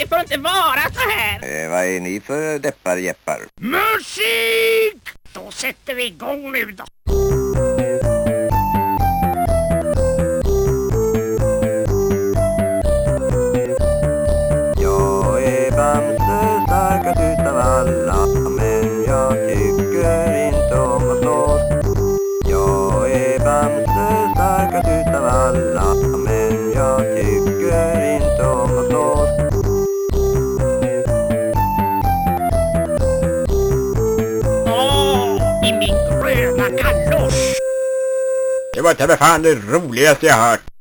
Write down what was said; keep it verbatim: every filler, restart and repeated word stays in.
Det får inte vara så här. Eh, vad är ni för deppar, jeppar? Musik! Då sätter vi igång nu då. Jag är Bamse, starkast utav alla, men jag tycker inte om att slåss. Jag är Bamse, starkast utav alla, men jag tycker inte om att slåss. Åh, i min gröna kallosch. Det var inte fan det roligaste jag hört.